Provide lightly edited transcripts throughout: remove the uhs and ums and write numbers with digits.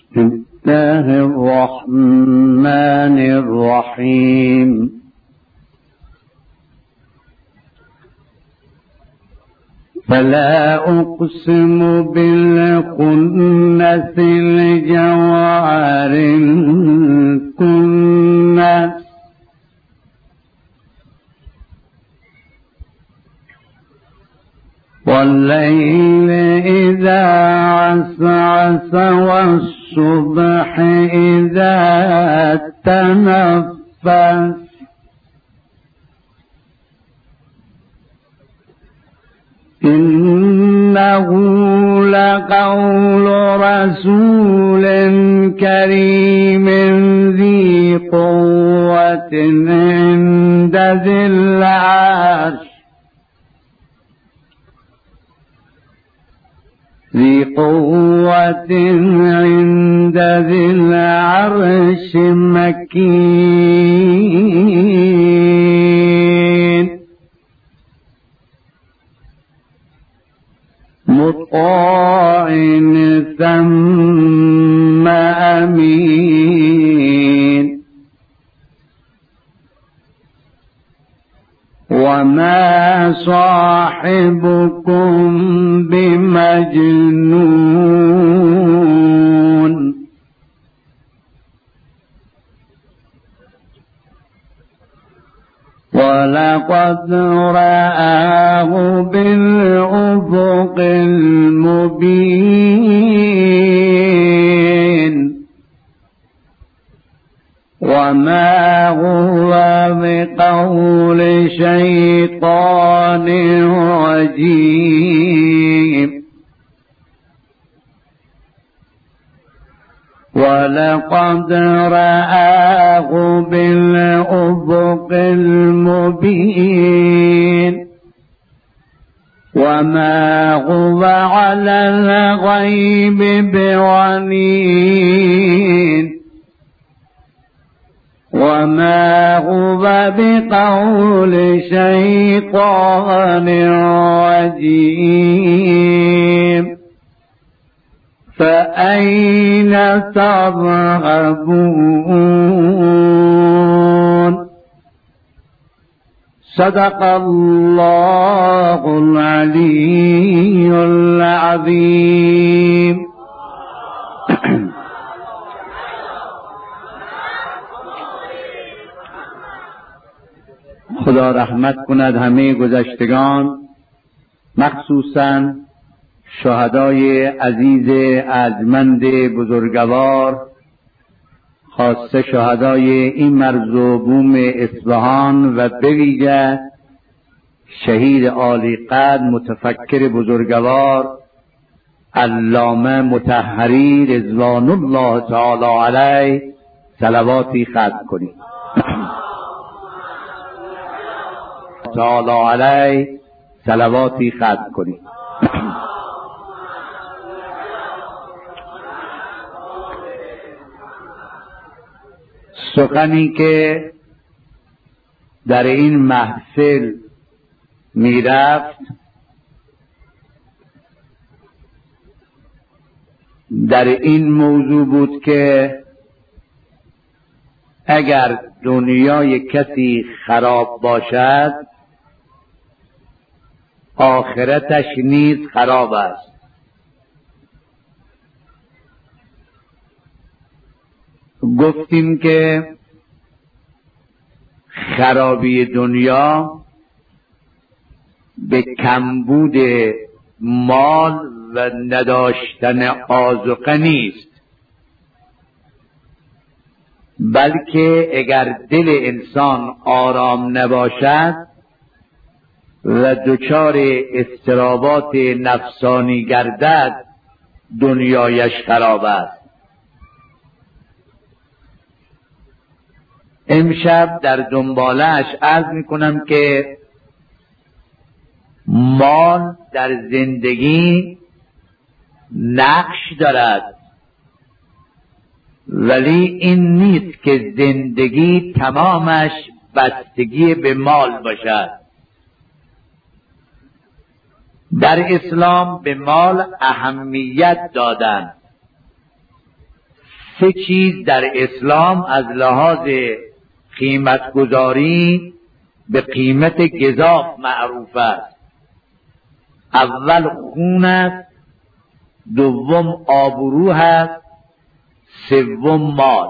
بسم الله الرحمن الرحيم فلا أقسم بالخنس الجوار الكنس والليل إذا عسعس والصبح إذا تنفس إنه لقول رسول كريم ذي قوة عند ذي العرش مكين مطاع ثم أمين وما صاحبكم بمجنون ولقد رآه بالأفق المبين وما هو بقول شيطان رجيم ولقد رآه بالأفق المبين وما هو على الغيب بضنين وما هو بقول شيطان رجيم فأين تذهبون صدق الله العلي العظيم. خدا رحمت کند همه گذشتگان، مخصوصاً شهدای عزیز ارجمند بزرگوار، خاصه شهدای این مرز و بوم اصفهان و به ویژه شهید عالی قدر متفکر بزرگوار علامه مطهری رضوان الله تعالی علیه صلواتی ختم کنید. تعالی علیه صلواتی ختم کنید. سخنی که در این محفل میرفت در این موضوع بود که اگر دنیای کسی خراب باشد آخرتش نیز خراب است. گفتیم که خرابی دنیا به کمبود مال و نداشتن آذوقه نیست، بلکه اگر دل انسان آرام نباشد و دچار اضطرابات نفسانی گردد دنیایش خراب است. امشب در دنباله‌اش عرض میکنم که مال در زندگی نقش دارد، ولی این نیست که زندگی تمامش بستگی به مال باشد. در اسلام به مال اهمیت دادن، 3 چیز در اسلام از لحاظ قیمتگذاری به قیمت گزاف معروف است. اول خون است، دوم آبرو هست، سوم مال.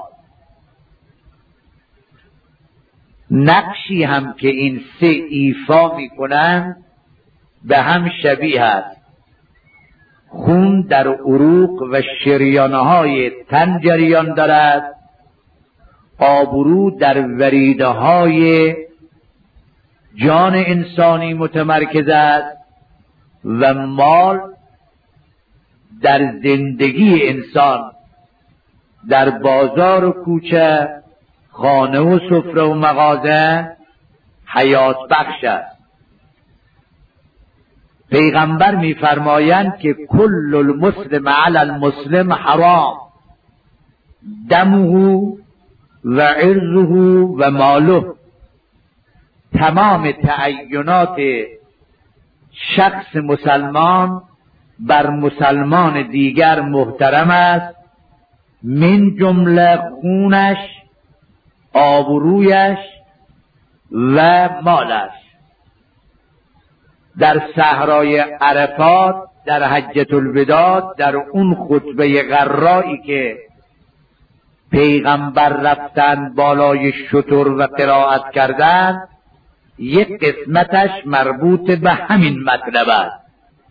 نقشی هم که این 3 ایفا می کنند به هم شبیه است. خون در عروق و شریانهای تن جریان دارد، آبرو در وریده های جان انسانی متمرکز است و مال در زندگی انسان در بازار و کوچه، خانه و سفره و مغازه حیات بخش است. پیغمبر می‌فرمایند که کل المسلم علی المسلم حرام دمه و عرضه و ماله. تمام تعینات شخص مسلمان بر مسلمان دیگر محترم است، من جمله خونش، آبرویش و مالش. در صحرای عرفات در حجة الوداع در اون خطبه غرایی که پیغمبر رفتن بالای شتر و قرائت کردن، یک قسمتش مربوط به همین مطلب است.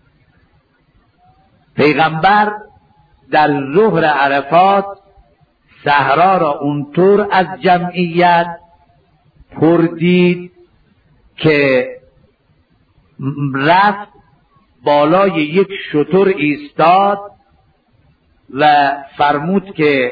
پیغمبر در ظهر عرفات صحرا را اونطور از جمعیت پر دید که رفت بالای یک شتر ایستاد و فرمود که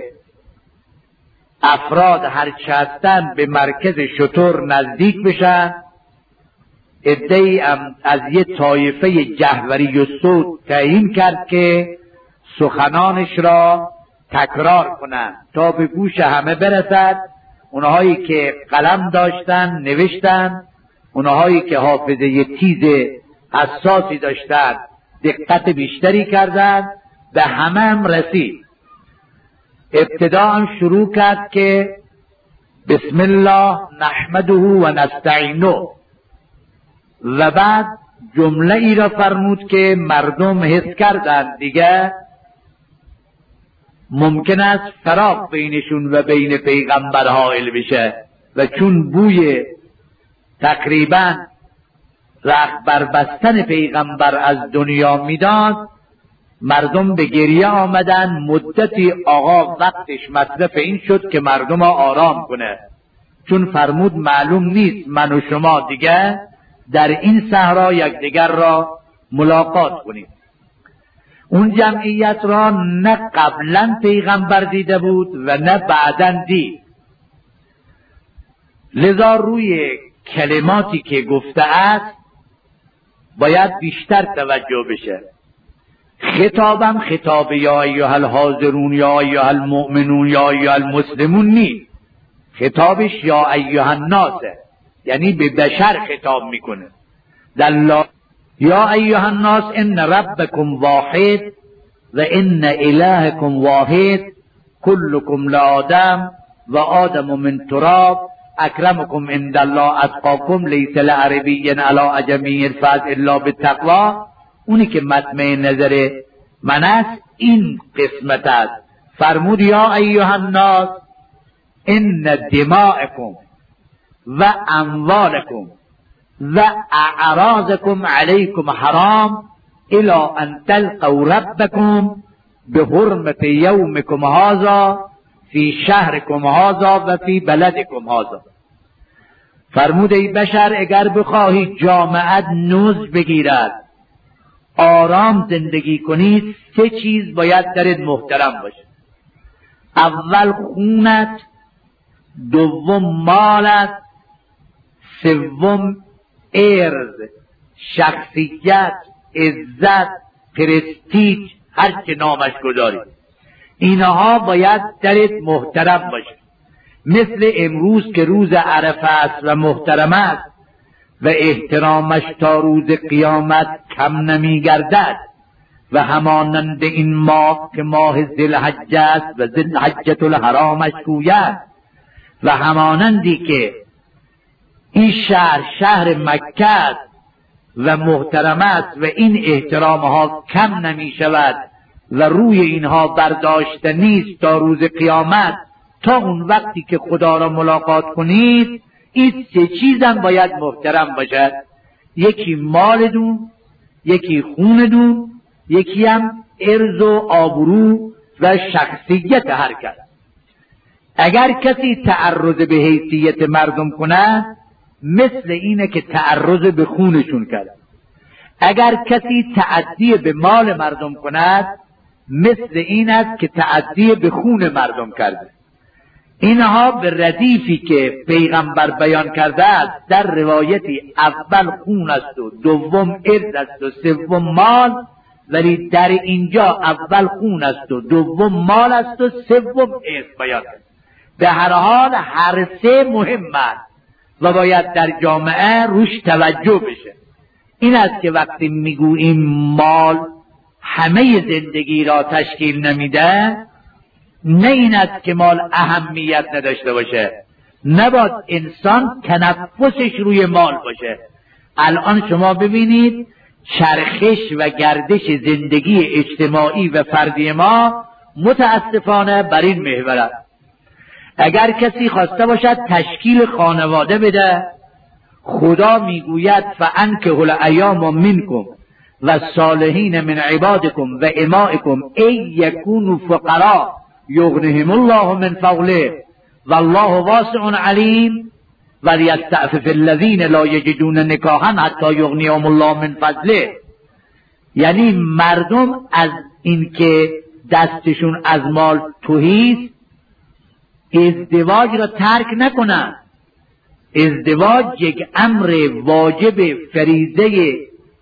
افراد هرچه هستند به مرکز شتر نزدیک بشن. عده‌ای از یه طایفه جهوری و صوت تعیین کرد که سخنانش را تکرار کنند تا به گوش همه برسد. اونهایی که قلم داشتن نوشتن، اونهایی که حافظه تیز حساسی داشتن دقت بیشتری کردند، به همه هم رسید. ابتدا هم شروع کرد که بسم الله نحمده و نستعینه و بعد جمله ای را فرمود که مردم حس کردند دیگه ممکن است فراق بینشون و بین پیغمبر حائل بشه و چون بوی تقریبا رخت بربستن پیغمبر از دنیا میداد، مردم به گریه آمدن. مدتی آقا وقتش مصرف این شد که مردم آرام کنه، چون فرمود معلوم نیست من و شما دیگه در این صحرا یکدیگر را ملاقات کنیم. اون جمعیت را نه قبلا پیغمبر دیده بود و نه بعداً دید، لذا روی کلماتی که گفته است باید بیشتر توجه بشه. خطابم خطاب یا ایها الحاضرون یا ایها المؤمنون یا ایها المسلمون نیست، خطابش یا ایها الناس، یعنی به بشر خطاب میکنه. یا ایها الناس ان ربکم واحد و ان الهکم واحد کلکم لآدم و آدم من تراب اکرمکم عند الله اتقاکم لیس لعربی علی عجمی الفاظ الا بالتقوی. اونی که مطمع نظر من است این قسمت است. فرمود یا ایها الناس ان دماءکم و اموالکم و اعراضکم علیکم حرام الی ان تلقوا ربکم بحرمت یومکم هذا فی شهرکم هذا و فی بلدکم هذا. فرمود ای بشر اگر بخواهید جامعت نوز بگیرد، آرام زندگی کنید، 3 چیز باید درت محترم باشه. اول خونت، دوم مالت، سوم ارز، شخصیت، عزت، پرستیج، هر چه نامش گذارید، اینها باید درت محترم باشه. مثل امروز که روز عرفه است و محترم است و احترامش تا روز قیامت کم نمی گردد. و همانند این ماه که ماه ذوالحجه است و ذوالحجة الحرامش گوید و همانندی که این شهر مکه است و محترم است و این احترامها کم نمی شود و روی اینها برداشته نیست تا روز قیامت، تا اون وقتی که خدا را ملاقات کنید. این سه چیزم باید محترم باشد: یکی مال دون، یکی خون دون، یکی هم عرض و آبرو و شخصیت هر کس. اگر کسی تعرض به حیثیت مردم کند مثل اینه که تعرض به خونشون کرد. اگر کسی تعدی به مال مردم کند مثل این است که تعدی به خون مردم کرده. اینها به ردیفی که پیغمبر بیان کرده است در روایتی اول خون است و دوم عرض است و سوم مال، ولی در اینجا اول خون است و دوم مال است و سوم عرض بیان است. به هر حال هر سه مهم است و باید در جامعه روش توجه بشه. این است که وقتی میگوییم مال همه زندگی را تشکیل نمیده، نه این است که مال اهمیت نداشته باشه، نباید انسان تنفسش روی مال باشه. الان شما ببینید چرخش و گردش زندگی اجتماعی و فردی ما متاسفانه بر این محور است. اگر کسی خواسته باشد تشکیل خانواده بده، خدا میگوید فانکحوا الایام منکم و صالحین من عبادکم و امائکم ای یکونوا فقراء یغنیهم الله من فضله والله واسع علیم ولیستعفف الذین لا یجدون نکاحا حتی یغنیهم الله من فضله. یعنی مردم از اینکه دستشون از مال تهیست ازدواج را ترک نکنند. ازدواج یک امر واجب فریضه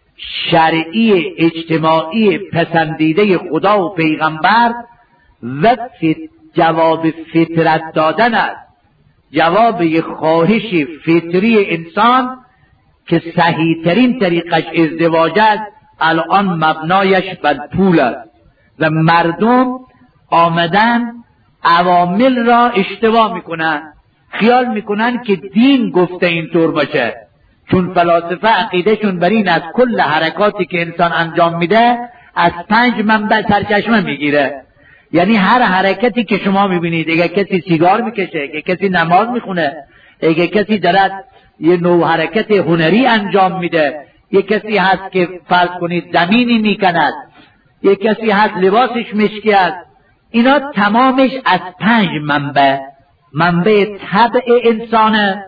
شرعی اجتماعی پسندیده خدا و پیغمبر و جواب فطرت دادن است، جواب یک خواهش فطری انسان که صحیح ترین طریقش ازدواج است. الان مبنایش بر پول است و مردم آمدن عوامل را اشتباه میکنن، خیال میکنن که دین گفته اینطور باشه، چون فلاسفه عقیدهشون بر این از کل حرکاتی که انسان انجام میده از 5 منبع سرچشمه میگیره. یعنی هر حرکتی که شما میبینید، اگه کسی سیگار میکشه، اگه کسی نماز میخونه، اگه کسی دارد یه نوع حرکت هنری انجام میده، یه کسی هست که فرض کنید زمینی میکند، یه کسی هست لباسش مشکی است، اینا تمامش از 5 منبع طبع انسانه،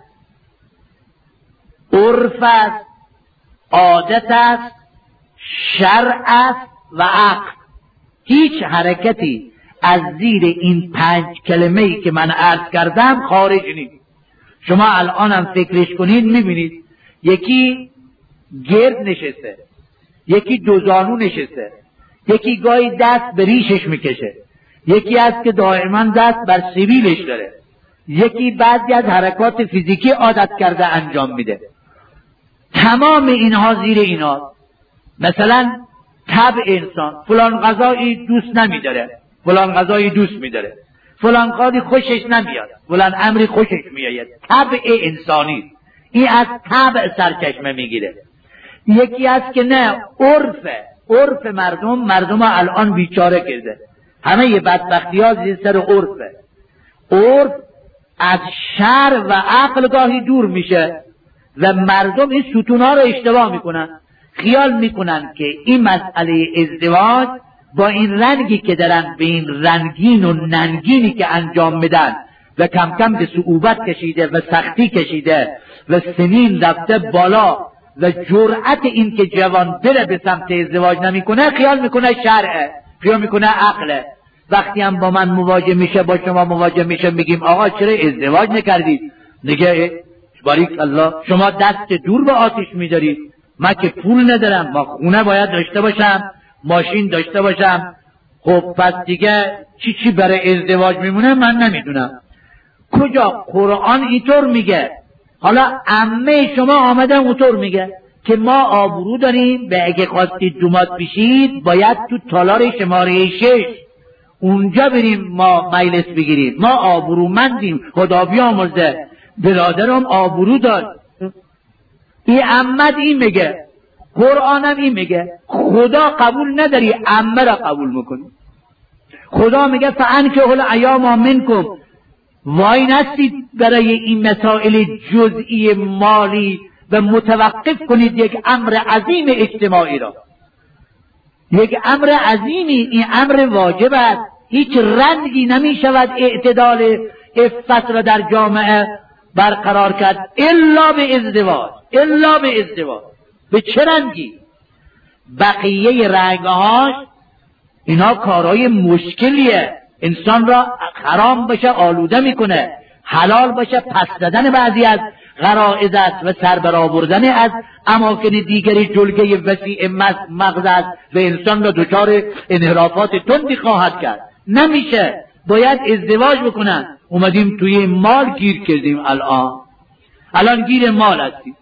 عرف است، عادت است، شرع است و عقل. هیچ حرکتی از زیر این 5 کلمه‌ای که من عرض کردم خارج نیست. شما الان هم فکرش کنید میبینید یکی گرد نشسته، یکی دوزانو نشسته، یکی گاهی دست به ریشش میکشه، یکی هست که دائما دست بر سبیلش داره، یکی بعضی از حرکات فیزیکی عادت کرده انجام میده. تمام اینها زیر اینا. مثلا طبع انسان فلان غذایی دوست نمیداره، فلان غذایی دوست میداره، فلان کاری خوشش نمیاد، فلان امری خوشش میاد. طبع انسانی این از طبع سرچشمه میگیره. یکی هست که نه، عرف مردم ها الان بیچاره کرده، همه یه بدبختی ها زیر سر عرفه. عرف از شرع و عقل گاهی دور میشه و مردم این ستونها رو اشتباه میکنن، خیال میکنن که این مسئله ازدواج با این رنگی که دارن، به این رنگین و ننگینی که انجام میدن و کم کم به صعوبت کشیده و سختی کشیده و سنین رفته بالا و جرأت این که جوان بره به سمت ازدواج نمیکنه، خیال میکنه شرعه، خیال میکنه عقله. وقتی هم با من مواجه میشه، با شما مواجه میشه، میگیم آقا چرا ازدواج نکردید؟ نگه باریک الله، شما دست دور به آتش میدارید، من که پول ندارم، ما خونه باید داشته باشم، ماشین داشته باشم، خب پس دیگه چی برای ازدواج میمونه من نمیدونم. کجا قرآن اینطور میگه؟ حالا عمه شما آمدن اونطور میگه، که ما آبرو داریم و اگه خواستید دومات بشید باید تو تالار شماره 6 اونجا بریم ما مجلس بگیریم، ما آبرومندیم، خدا بیامرزه برادرم آبرو دار. این عمد این میگه، قرآنم این میگه، خدا قبول نداری عمه را قبول میکنی. خدا میگه فانکحوا الایام منکم، وای نستید برای این مسائل جزئی مالی و متوقف کنید یک امر عظیم اجتماعی را. یک امر عظیمی، این امر واجب است، هیچ رنگی نمی شود اعتدال عفت را در جامعه برقرار کرد الا به ازدواج، الا به ازدواج. به چه رنگی؟ بقیه رنگهاش اینا کارهای مشکلیه، انسان را حرام باشه آلوده میکنه، حلال باشه پس دادن بعضی از غرائز است و سربرآوردن از اماکن دیگری جلگه وسیع مغز است و انسان را دچار انحرافات تندی خواهد کرد. نمیشه، باید ازدواج بکنن. اومدیم توی مال گیر کردیم، الان گیر مال هستیم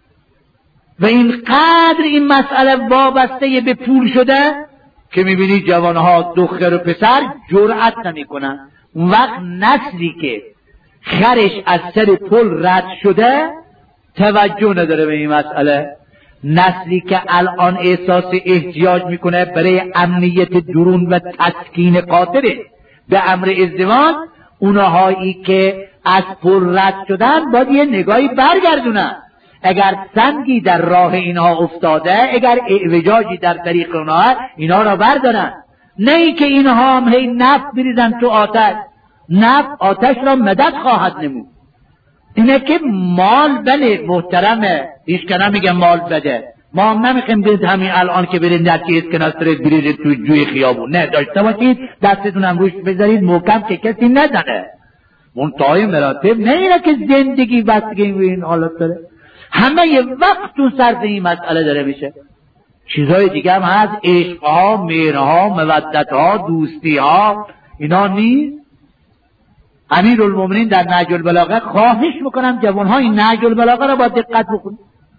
و اینقدر این مسئله وابسته به پول شده که میبینی جوانها دختر و پسر جرأت نمیکنن. اون وقت نسلی که خرش از سر پل رد شده توجه نداره به این مسئله. نسلی که الان احساس احتیاج میکنه برای امنیت درون و تسکین خاطره به امر ازدواج، اونهایی که از پل رد شدن باید یه نگاهی برگردونن. اگر سنگی در راه اینها افتاده، اگر اعوجاجی در طریق اونها، اینا را بردارن. نه ای که اینها هم هی نفت بریزن تو آتش. نفت آتش را مدد خواهد نمود. اینه که مال بله محترمه، هیچ که نمیگه مال بده. ما هم نمیخوایم برید همین الان که برید در که اسکناسترید بریزید تو جوی خیابون. نه، داشته باشید دستتون هم روش بذارید محکم که کسی نزنه. منتهای مراتب نه اینه که زندگی بستگی این حالت داره، همه یه وقت تو صرف این مسئله داره میشه. چیزهای دیگه هم هست، عشقها، مهرها، مودتها، دوستیها، اینا نیست. امیرالمومنین در نهج البلاغه خواهش میکنم جوانها این نهج البلاغه را با دقت بخونید.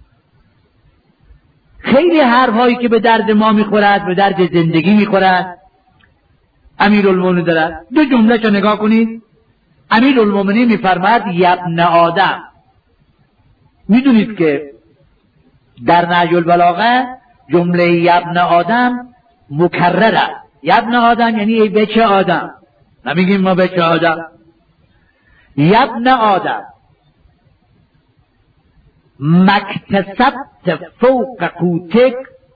خیلی حرفهایی که به درد ما میخورد، به درد زندگی میخورد امیرالمومنین دارد. دو جمله شو نگاه کنید. امیرالمومنین میفرماید یبن آدم. میدونید که در نهج البلاغه جمله یبن آدم مکرره. یبن آدم یعنی ای بچه آدم، نمیگیم ما بچه آدم. یبن آدم مکتسبت فوق قوتک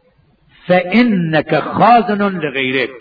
فانک خازن لغیرک.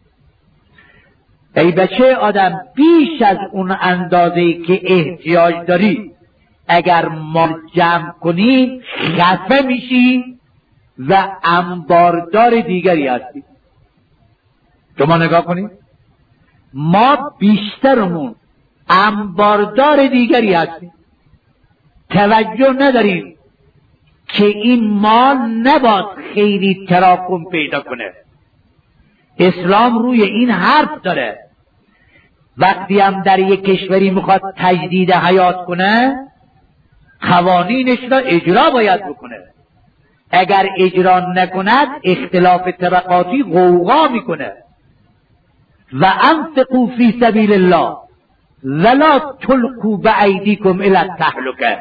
ای بچه آدم بیش از اون اندازه‌ای که احتیاج داری اگر مال جمع کنی خفه میشی و انباردار دیگری هستی. شما نگاه کنید، ما بیشترمون انباردار دیگری هستیم، توجه نداریم که این مال نباید خیلی تراکم پیدا کنه. اسلام روی این حرف داره. وقتی هم در یک کشوری میخواد تجدید حیات کنه قوانینش را اجرا باید بکنه. اگر اجرا نکند اختلاف طبقاتی غوغا میکنه. و انفقوا فی سبیل الله ولا تلقوا بایدیکم الی التهلکه.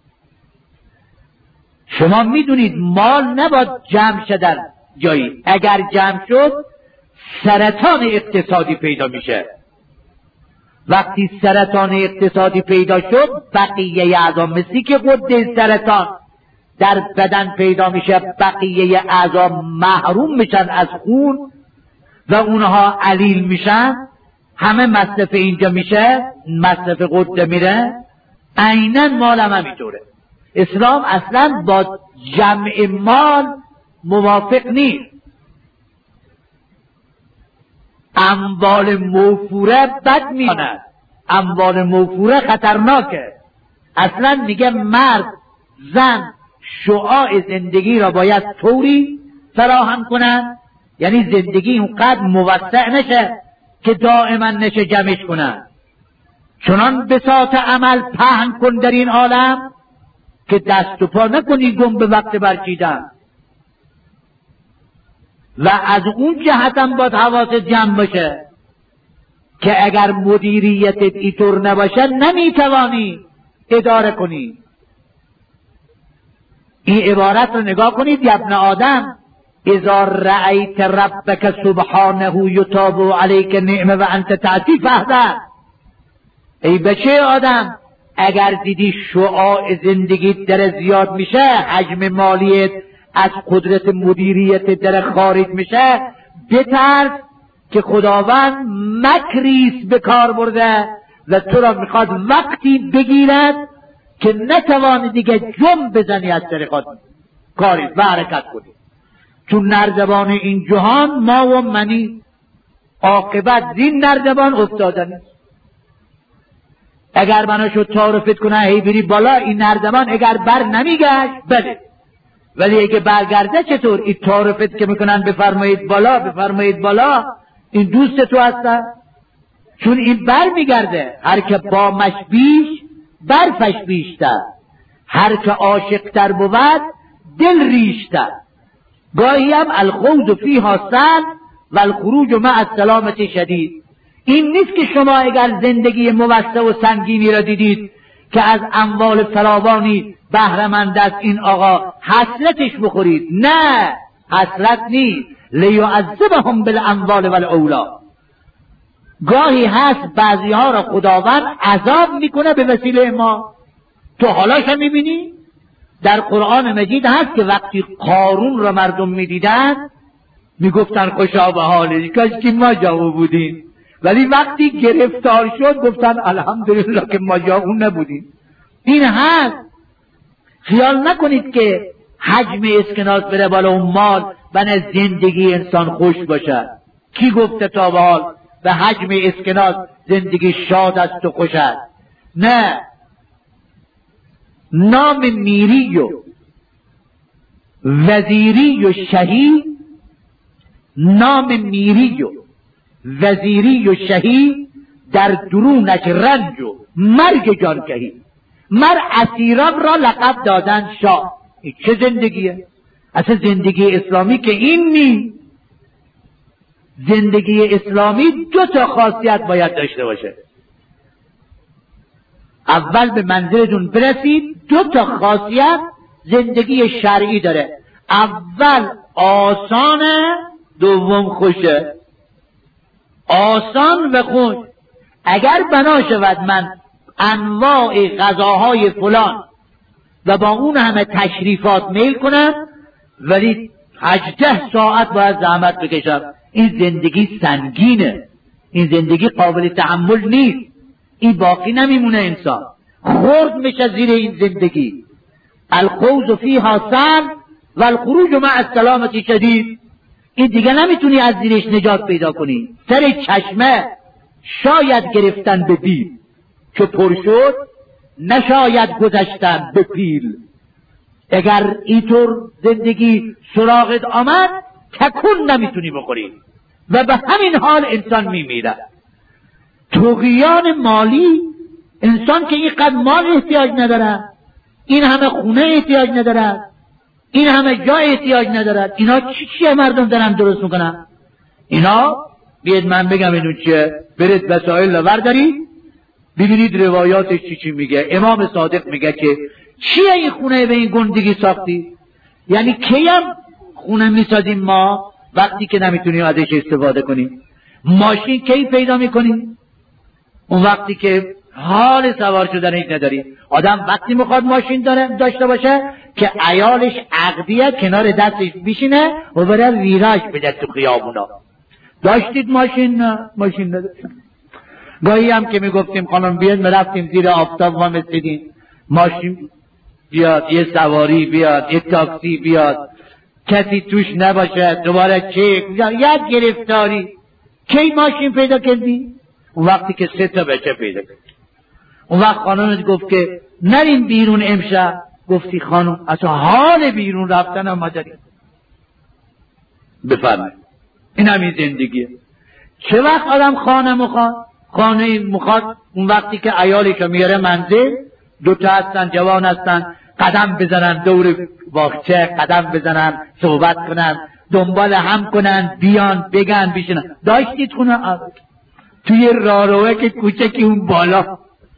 شما میدونید مال نباید جمع شدن جایی، اگر جمع شد سرطان اقتصادی پیدا میشه. وقتی سرطان اقتصادی پیدا شد بقیه اعضا مثلی که غده سرطان در بدن پیدا میشه، بقیه اعضا محروم میشن از خون و اونها علیل میشن، همه مصرف اینجا میشه، مصرف غده میره. عیناً مال هم همینطوره. اسلام اصلا با جمع مال موافق نیست. اموال موفوره بد میماند، اموال موفوره خطرناکه. اصلا میگه مرد زن شعاع زندگی را باید طوری فراهم کنن، یعنی زندگی اونقدر موسع نشه که دائما نشه جمعش کنن. چنان بساط عمل پهن کن در این عالم که دست و پا نکنی گم به وقت برچیدن. و از اون جهت هم باید حواست جمع باشه که اگر مدیریتت اینطور نباشه نمیتوانی اداره کنی. این عبارت رو نگاه کنید. یا ابن آدم اذا رأیت ربک سبحانه یتاب علیک نعمه و انت تعطی فهدر. ای بچه آدم اگر دیدی شعاع زندگی در زیاد میشه، حجم مالیت از قدرت مدیریت در خارج میشه، بترس که خداوند مکریست به کار برده و تو را میخواد وقتی بگیرد که نتوانی دیگه جم بزنی از طریقات کاری و حرکت کنی. چون نردبان این جهان ما و منی، عاقبت زین نردبان افتادن. اگر بناشو تعارفت کنه هی بری بالا، این نردبان اگر بر نمیگشت بله، ولی اگه برگرده چطور؟ این تعارفت که میکنن بفرمایید بالا بفرمایید بالا، این دوست تو هستن. چون این بر میگرده. هر که با مش بیش برفش بیشتر، هر که عاشق تر بود دل ریشتر. گاهی هم الخوض فیها سهل و الخروج مع السلامة شدید. این نیست که شما اگر زندگی موسع و سنگینی را دیدید که از اموال فراوانی بهره‌مند است این آقا حسرتش بخورید. نه، حسرت نیست. لیعذبهم بالاموال والاولاد. گاهی هست بعضی ها را خداوند عذاب میکنه به وسیله ما. تو حالاش هم میبینی در قرآن مجید هست که وقتی قارون را مردم میدیدن میگفتن خوشا به حالش، کاش که ما جاو بودیم. ولی وقتی گرفتار شد گفتن الحمدلله که ما جاو نبودیم. این هست. خیال نکنید که حجم اسکناس بره بالا و مال بنا زندگی انسان خوش باشه. کی گفته تا به حال به حجم اسکناس زندگی شاد است و خوش است؟ نه. نام میری و وزیری و شهی، نام میری و وزیری و شهی در درونش رنج و مرگ جانکهی. مر اسیران را لقب دادن شاه. این چه زندگیه؟ اصلا زندگی اسلامی که این نیست. زندگی اسلامی دو تا خاصیت باید داشته باشه. اول به منزلتون برسید، دو تا خاصیت زندگی شرعی داره. اول آسانه، دوم خوشه. آسان و خوش. اگر بنا شود من انواع غذاهای فلان و با اون همه تشریفات میل کنم ولی 18 ساعت باید زحمت بکشم، این زندگی سنگینه، این زندگی قابل تحمل نیست. این باقی نمیمونه. انسان خورد میشه زیر این زندگی. الخوض فیها سهل و الخروج مع السلامة شدید. این دیگه نمیتونی از زیرش نجات پیدا کنی. سر چشمه شاید گرفتن به بیل که پر شد، نشاید گذشتن به پیل. اگر اینطور زندگی سراغت آمد تکون نمیتونی بخوری و به همین حال انسان میمیره. طغیان مالی، انسان که اینقدر مال احتیاج نداره، این همه خونه احتیاج نداره، این همه جای احتیاج نداره، اینا چیه مردم دارن درست میکنن؟ اینا بیاید من بگم اینو چیه، برید وسایل رو بردارید ببینید روایاتش چی میگه. امام صادق میگه که چیه این خونه به این گندگی ساختی؟ یعنی کیم خونه میسازیم ما وقتی که نمیتونیم ازش استفاده کنیم؟ ماشین کی پیدا میکنیم؟ اون وقتی که حال سوار شدنش نداری. آدم وقتی میخواد ماشین داشته باشه که عیالش عقدیه کنار دستش بشینه و بره ویراج بده تو خیابونا. داشتید ماشین؟ نه، ماشین نداشتیم. گاهی هم که میگفتیم خانم بیاد مرفتیم زیر آفتاب ما مسیدیم، ماشین بیاد، یه سواری بیاد، یه تاکسی بیاد، کسی توش نباشه، دوباره چک، یک گرفتاری. کی ماشین پیدا کردی؟ اون وقتی که 3 تا بچه پیدا کردی. اون وقت خانمت گفت که نریم بیرون امشب. گفتی خانم اصلا حال بیرون رفتن هم نداریم. بفرمایید. این همین زندگیه. چه وقت آدم خانه مخواد اون وقتی که عیالش میاره منزل، 2 تا هستن، جوان هستن، قدم بزنن دور باغچه، قدم بزنن، صحبت کنن، دنبال هم کنن، بیان بگن بشینن. داشتید خونه توی راهروه که کوچکی اون بالا.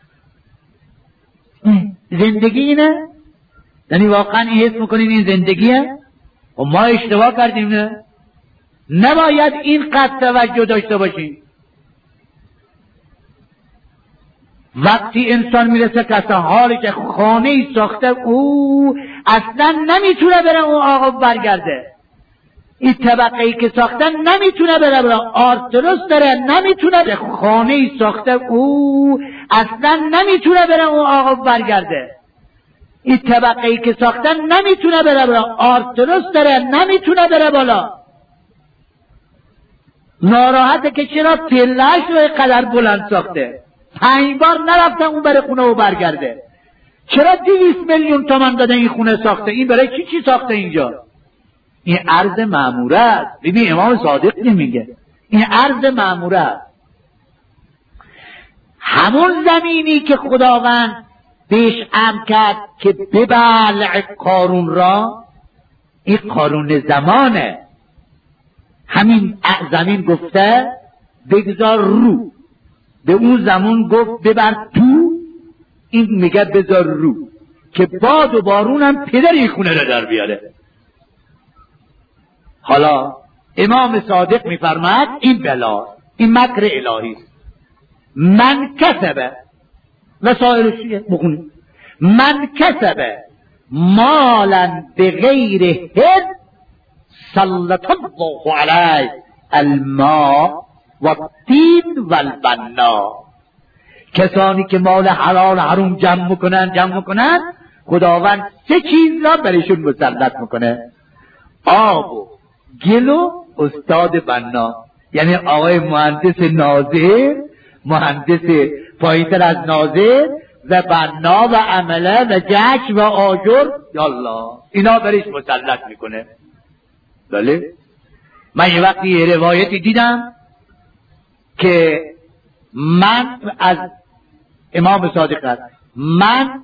زندگی اینه؟ یعنی واقعا این حس میکنین این زندگیه؟ و ما اشتباه کردیم نه؟ نباید این قدر توجه داشته باشیم. وقتی انسان میرسه که اصلا حالی که خانه ای ساخته او اصلا نمیتونه بره اون آقا برگرده، این طبقه ای که ساختن نمیتونه بره آرتروس داره، نمیتونه به خانه ای ساخته او اصلا نمیتونه بره اون آقا برگرده، این طبقه ای که ساختن نمیتونه بره آرتروس داره، نمیتونه بره بالا. ناراحته که چرا پله‌اش رو قدر بلند ساخته، 5 بار نرفتن اون بره خونه و برگرده. چرا 200 میلیون تومان داده این خونه ساخته، این برای چی ساخته اینجا؟ این عرض معموره است. ببین امام صادق نمیگه این عرض معموره است. همون زمینی که خداوند بهش امر کرد که ببلع قارون را، این قارون زمانه، همین زمین گفته بگذار رو، به اون زمان گفت ببر تو، این میگه بذار رو که باد و بارون هم پدر این خونه را در بیاره. حالا امام صادق میفرماد این بلا، این مکر الهی است. من کسبه و سایرشیه بخونید، من کسبه مالا بغیر حد سلط الله علیه الماء و الطین و البنا. کسانی که مال حلال حرام جمع میکنن خداوند 3 چیز را برشون مسلط میکنه: آب و گل و استاد بنا. یعنی آقای مهندس ناظر، مهندس پایین‌تر از ناظر و بنا و عمله و جک و آجر، یالله اینا برش مسلط میکنه. بله من یه وقتی یه روایتی دیدم که من از امام صادق هست، من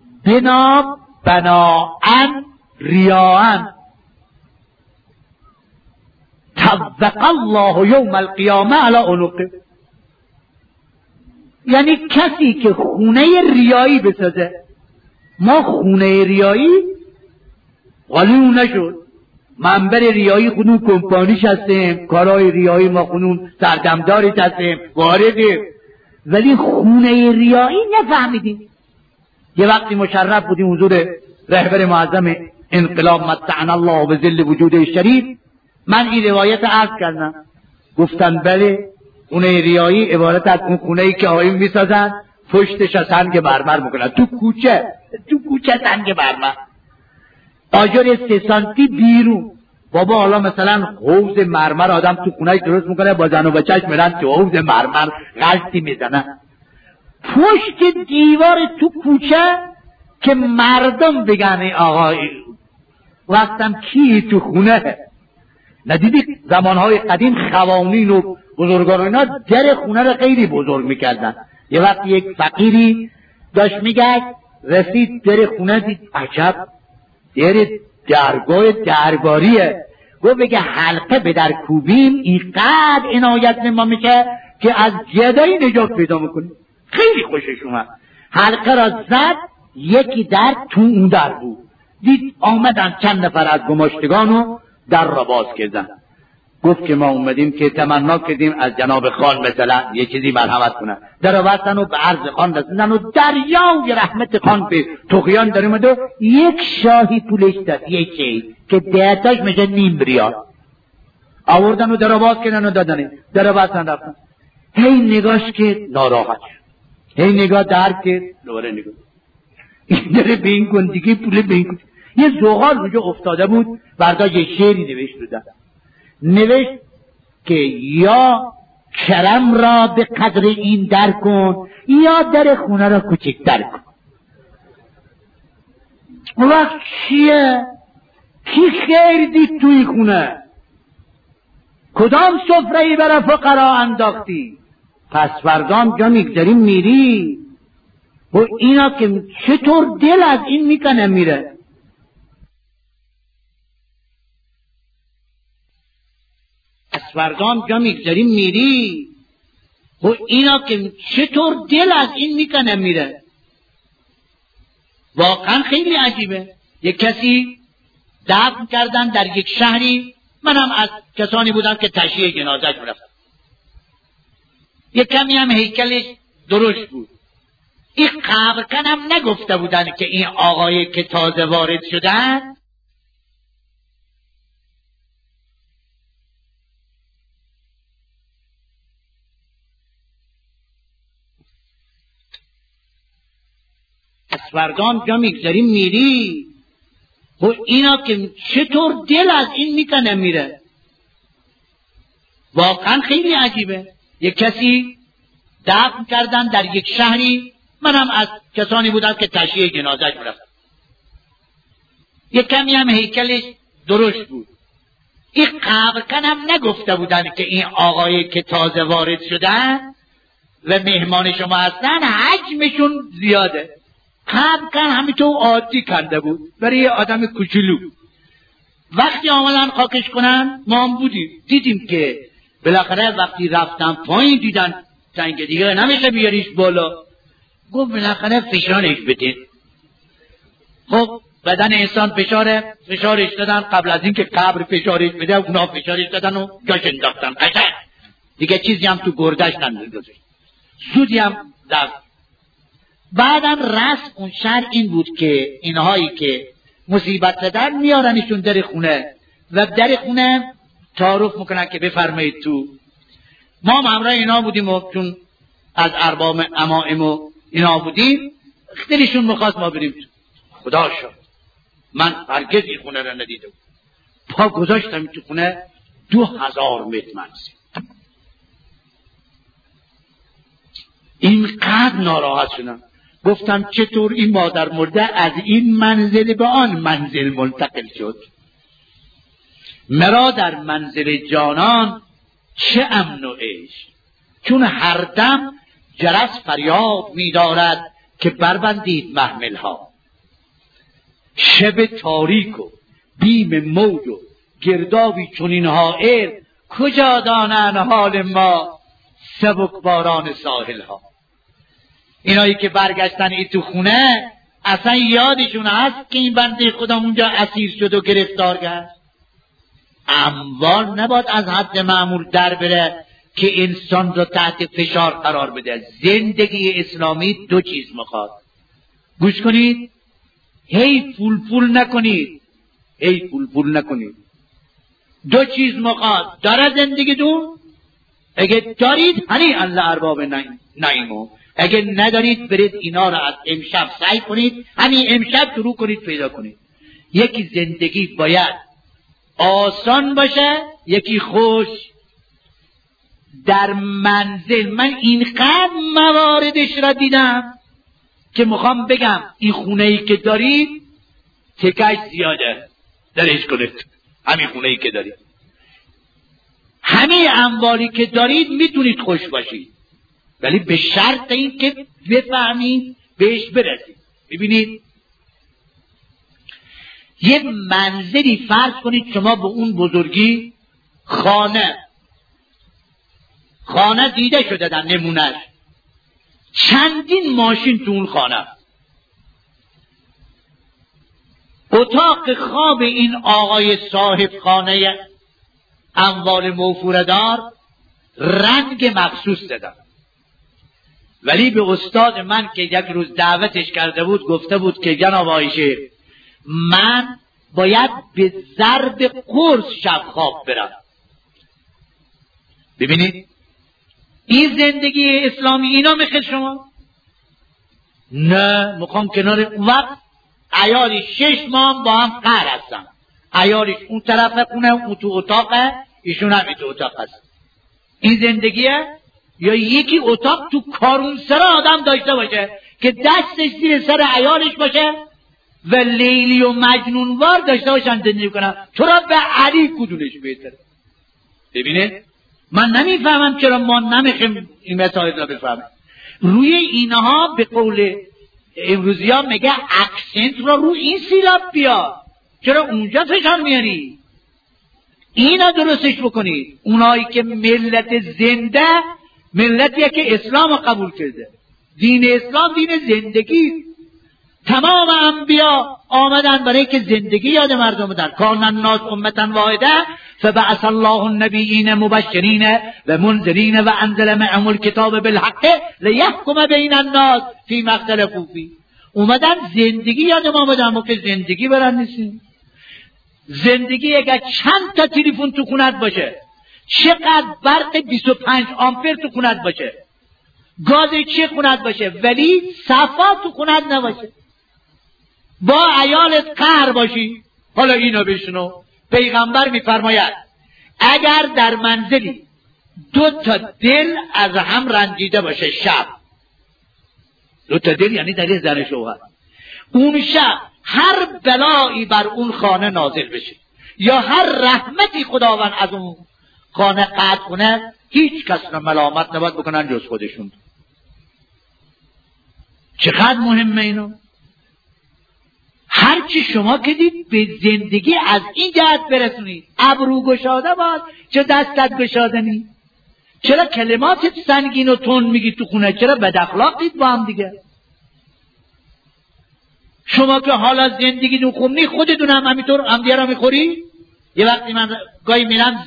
بناءن ریاءن طبق الله یوم القیامه علی عنقه. یعنی کسی که خونه ریایی بسازه، ما خونه ریایی غلو نشد، منبر ریایی خونون کمپانیش هستیم، کارهای ریایی ما خونون سردمدارش هستیم، وارده، ولی خونه ریایی نفهمیدیم. یه وقتی مشرف بودیم حضور رهبر معظم انقلاب متعنا الله به ظل وجود شریف، من این روایت عرض کردم، گفتن بله خونه ریایی عبارت از اون خونه‌ای که آقایون میسازن پشتش از سنگ مرمر میکنن، تو کوچه سنگ مرمر، آجر 3 سانتی بیرون. بابا حالا مثلا حوض مرمر آدم تو خونه‌اش درست میکنه، با زن و بچه‌اش میرن تو حوض مرمر غلطی میزنن، پشت دیوار تو کوچه که مردم بگن آقا وقتم کی تو خونه. ندیدی زمانهای قدیم خوانین و بزرگان اینا در خونه رو خیلی بزرگ میکردن. یه وقت یک فقیری داشت میگشت، رسید در خونه، دید عجب در درگاه درباریه، گفت بگه حلقه به در کوبیم اینقدر عنایت نما میشه که از جدایی نجات پیدا میکنیم. خیلی خوشش اومد، حلقه را زد، یکی در تو اون در بود، دید آمدن چند نفر از گماشتگانو در را باز کردن. گفت که ما اومدیم که تمنا کردیم از جناب خان مثلا یه چیزی مرحمت کنن، در بستن و به عرض خان رسیدن و دریای رحمت خان به طغیان در اومد و یک شاهی پولش داد، یک چیز که دیتاش میشه 0.5 ریال آوردن و در باز کردن و دادن، در بستن رفتن. هی نگاش که ناراحت، هی نگاه درک که دوباره نگاه، این داره به این گندگی پول به این. یه زغال اونجا افتاده بود، برداشت یه شعری نوشت رو داد، نوشت که یا کرم را به قدر این در کن یا در خونه را کوچکتر کن. وقت چیه؟ کی خیر دید توی خونه؟ کدام سفره‌ای برای فقرا انداختی؟ پس فردام جا میگذاریم میری و اینا که چطور دل از این میکنه میره. از فردا جا میگذاریم میری و اینا که چطور دل از این میکنه میره. واقعا خیلی عجیبه. یک کسی دفن کردن در یک شهری، منم از کسانی بودم که تشییع جنازه‌اش میرفتم. یک کمی هم هیکلش درشت بود. این قبرکن هم نگفته بودن که این آقای که تازه وارد شدن از فردا جا میگذاریم میری و اینا که چطور دل از این میکنه میره. واقعا خیلی عجیبه. یک کسی دفن کردن در یک شهری، منم از کسانی بودم که تشییع جنازه‌اش میرفتم. یک کمی هم هیکلش درشت بود. این قبرکن هم نگفته بودن که این آقای که تازه وارد شدن و مهمان شما هستن حجمشون زیاده. قبرکن همینطور عادی کنده بود برای یه آدم کوچولو. وقتی آمدن خاکش کنن ما هم بودیم، دیدیم که بالاخره وقتی رفتن پایین دیدن تنگ دیگه نمیشه بیاریش بالا. گفت بالاخره فشارش بدین. خب بدن انسان فشارش دادن. قبل از اینکه قبر فشارش بده اونا فشارش دادن و جاش انداختن. قشنگ دیگه چیزی هم تو گردش نندازید، زودی هم دفن. بعدم رسم اون شهر این بود که اینهایی که مصیبت زدن میارنشون در خونه و در خونه تعارف میکنن که بفرمایید تو. ما همراه اینا بودیم و چون از ارباب امائم و اینا بودیم دلشون میخواست ما بریم تو. خدا شد من هرگز این خونه را ندیدم. پا گذاشتم تو خونه 2000 متر منزل. اینقدر ناراحت شدم. گفتم چطور این مادر مرده از این منزل به آن منزل منتقل شد؟ مرا در منزل جانان چه امن و عیش، چون هر دم جرس فریاد می‌دارد که بربندید محملها. شب تاریک و بیم موج و گردابی چنین حائل، کجا دانند حال ما سبکباران ساحلها. اینایی که برگشتن ای تو خونه اصلا یادشون هست که این بنده خدا اونجا اسیر شد و گرفتار گشت. اموال نباید از حد معمول در بره که انسان رو تحت فشار قرار بده. زندگی اسلامی دو چیز میخواد، گوش کنید، هی پول نکنید، دو چیز میخواد. داره زندگی دو، اگه دارید هنی الله ارباب نعیمو، اگه ندارید برید اینا را از امشب سعی کنید، همین امشب شروع کنید پیدا کنید. یکی زندگی باید آسان باشه، یکی خوش. در منزل من اینقدر مواردش را دیدم که میخوام بگم این خونه‌ای که دارید تکش زیاده، درش کنید. همین خونه‌ای که دارید، همه اموالی که دارید میتونید خوش باشید، ولی به شرط این که بفهمید بهش برسید. ببینید یه منزلی فرض کنید شما به اون بزرگی خانه دیده شده در نمونش، چندین ماشین تو اون خانه. اتاق خواب این آقای صاحب خانه اموال موفوره دار رنگ مخصوص دادن، ولی به استاد من که یک روز دعوتش کرده بود گفته بود که جناب آقای شیخ من باید به ضرب قرص شب خواب برم. ببینید این زندگی اسلامی اینا میخواد شما؟ نه، میخوام کنار اون وقت عیالی 6 ماه با هم قهر هستن، عیالیش اون طرف خونه، اون تو اتاقه، ایشون هم تو اتاق هست. این زندگیه؟ یا یکی اتاق تو کارونسرا آدم داشته باشه که دستش زیر سر عیالش باشه و لیلی و مجنونوار داشته باشن زندگی کنن. چرا به علی کدومش بهتره؟ ببینه من نمیفهمم چرا ما نمیخوایم این مسائل را بفهمیم. روی اینها به قول امروزی ها میگه اکسنت رو این سیلاب بیار، چرا اونجا فشار میاری؟ اینا درستش بکنید. اونایی که ملت زنده، ملتیه که اسلام قبول کرده. دین اسلام دین زندگی. تمام انبیا آمدن برای که زندگی یاد مردم بدن. کان الناس امة واحده فبعث الله النبیین مبشرین و منذرین و انزل معهم الکتاب بالحق لیحکم بین الناس فیما اختلفوا فیه. اومدن زندگی یاد ما بدن، ما که زندگی برن نیستیم. زندگی اگر چند تا تلفن تو خونت باشه، چقدر برق 25 آمپر تو خونت باشه، گاز چه خونت باشه، ولی صفا تو خونت نباشه، با عیالت قهر باشی. حالا اینو بشنو، پیغمبر میفرماید اگر در منزلی 2 تا دل از هم رنجیده باشه شب، 2 تا دل یعنی در زن شوهر، اون شب هر بلایی بر اون خانه نازل بشه یا هر رحمتی خداوند از اون خانه قطع کنه، هیچ کس را ملامت نباید بکنن جز خودشون. چقدر مهمه اینو. هرچی شما که دید به زندگی از این جهت برسونید، ابرو گشاده باز چه دستت گشاده نی. چرا کلماتت سنگین و تند میگی تو خونه؟ چرا بد اخلاقید با هم دیگه؟ شما که حالا زندگی دو خونی خودتون هم همینطور هم دیگه را میخوری. یه وقتی من گاهی میرم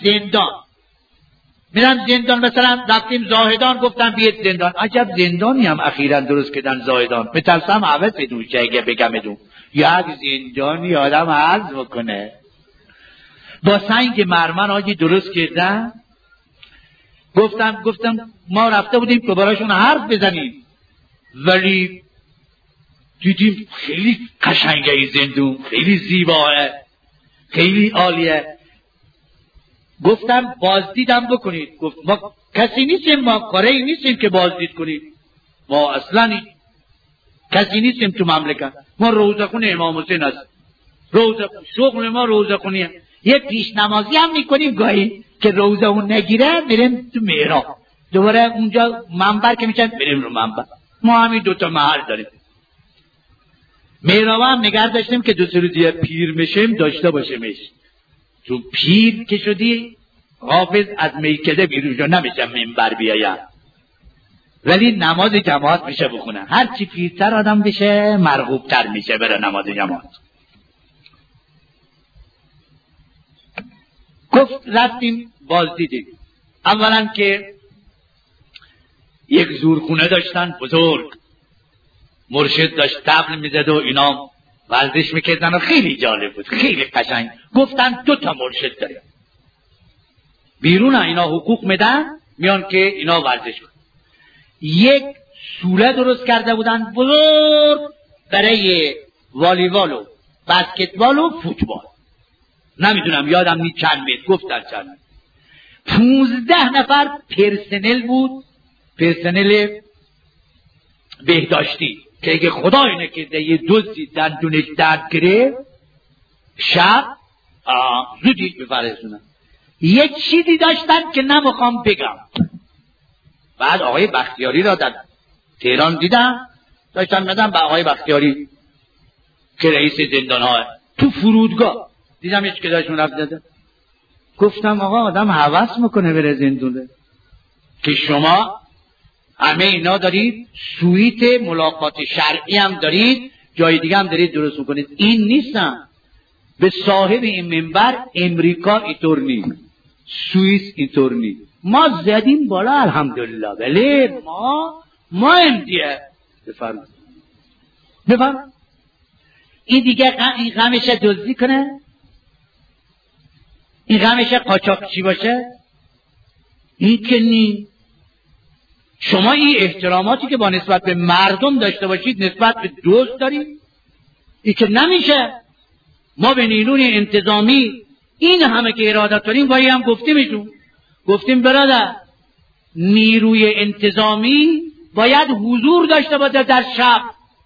زندان مثلا رفتیم زاهدان، گفتم بیاید زندان. عجب زندانی هم اخیراً درست کردن زاهدان. میترسم عوض بدون چه اگه بگم ادون یک زندانی آدم عرض بکنه با سنگ مرمر آجی درست کردن. گفتم ما رفته بودیم که براشون حرف بزنیم، ولی دیدیم خیلی قشنگه این زندون، خیلی زیباه، خیلی عالیه. گفتم بازدیدم بکنید. گفت ما کسی نیستیم، ما کاری نیستیم که بازدید کنید، ما اصلا کسی نیستیم تو مملکت، ما روزخون امام حسین هست، شغل ما روزخونیه. یه پیش نمازی هم میکنیم گاهی که روزه اون نگیره میریم تو محراب، دوباره اونجا منبر که میشن میریم رو منبر. ما همین 2 تا محل داریم. محراب هم نگه داشتیم که 2 روزی پیر میشیم داشته باشیمش. تو پیر که شدی حافظ از میکده بیرون شو نمیشه منبر بیاید، ولی نماز جماعت میشه بخونه. هر چی پیرتر آدم بشه مرغوبتر میشه بره نماز جماعت. گفت رفتیم بازدیدیم. اولا که یک زورخونه داشتن بزرگ، مرشد داشت طبل میزد و اینا ورزش میکردن و خیلی جالب بود، خیلی قشنگ. گفتن 2 تا مرشد داریم بیرون، اینا حقوق میدن میان که اینا ورزش کن. یک سوله درست کرده بودن بزرگ برای والیبال و بسکتبال و فوتبال، نمیدونم یادم نیست چند متر، گفتن چند. 15 نفر پرسنل بود، پرسنل بهداشتی که اگه خدای نکرده یه دزدی دندونش درد گرفت شب زودی بفرستونن. یه چیزی داشتن که نمیخوام بگم. بعد آقای بختیاری را در تهران دیدم، داشتن میدم به آقای بختیاری که رئیس زندان ها، تو فرودگاه دیدمش که داشتون رفت داده. گفتم آقا آدم هوس میکنه بره زندونه که شما همه اینا دارید، سویت ملاقات شرعی هم دارید، جای دیگه هم دارید درست میکنید. این نیستم. به صاحب این منبر امریکا اینطور نیست، سوئیس اینطور نیست. ما زدیم بالا الحمدلله، ولی ما امدیه. بفرم این دیگه این غمش دزدی کنه، این غمش قاچاقچی باشه، این که نی. شما این احتراماتی که با نسبت به مردم داشته باشید نسبت به دوست دارید، این که نمیشه. ما به نیروی انتظامی این همه که ارادت داریم گاهی هم گفتیم برادر نیروی انتظامی باید حضور داشته باشه در شب،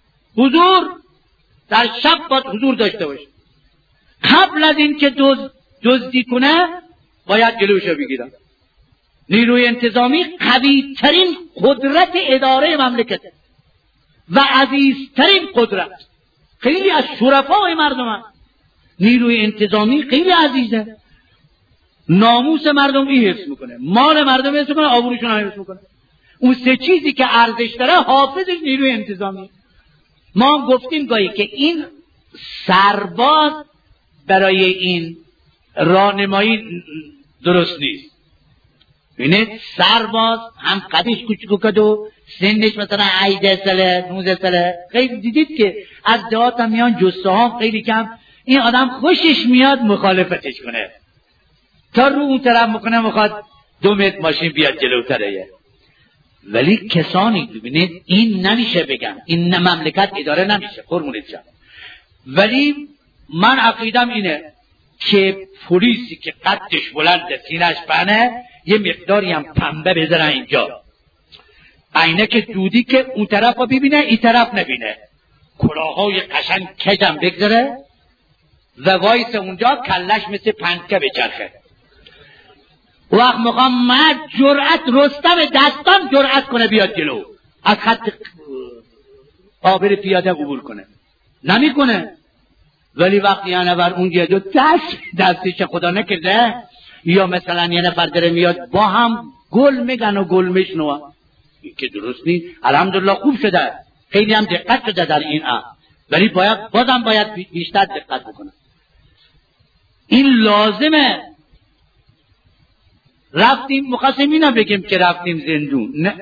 در شب باید حضور داشته باشه. قبل از این که دزدی کنه باید جلوشو بگیرن. نیروی انتظامی قوی ترین قدرت اداره مملکته. و عزیزترین قدرت. خیلی از شرفای مردم هست. نیروی انتظامی خیلی عزیزه. ناموس مردم این حفظ میکنه، مال مردم حفظ میکنه، آبروشون حفظ میکنه. اون سه چیزی که ارزش داره حافظش نیروی انتظامی. ما هم گفتیم گاهی که این سرباز برای این راهنمایی درست نیست. ببینید سرباز هم قدش کوچیکو کدو، سنش مثلا 18 ساله 19 ساله. خیلی دیدید که از دهات هم میان جسته ها خیلی کم. این آدم خوشش میاد مخالفتش کنه، تا رو اون طرف میکنه میخواد 2 متر ماشین بیاد جلوتره. ولی کسانی ببینید این نمیشه بگم، این مملکت اداره نمیشه قربونت شم. ولی من عقیدم اینه که پلیسی که قدش بلند سینه‌اش پهنه یه مقداری هم پنبه بذارن اینجا، عینک دودی که اون طرف رو ببینه این طرف نبینه، کلاهای قشنگ کجم بگذاره و وایس اونجا کلش مثل پنکه بچرخه. وقت میخوام مرد جرأت رستم دستان جرأت کنه بیاد جلو از خط عابر پیاده عبور کنه، نمیکنه. ولی وقتی یه نفر اونجا جو دستش خدا نکرده یا مثلا یه نفر داره میاد با هم گل میگن و گل میشنوه، این که درست نیست. الحمدلله خوب شده، خیلی هم دقت شده در این ولی بازم باید بیشتر دقت بکنه. این لازمه. رفتیم مخواستیم اینا بگیم که رفتیم زندون، نه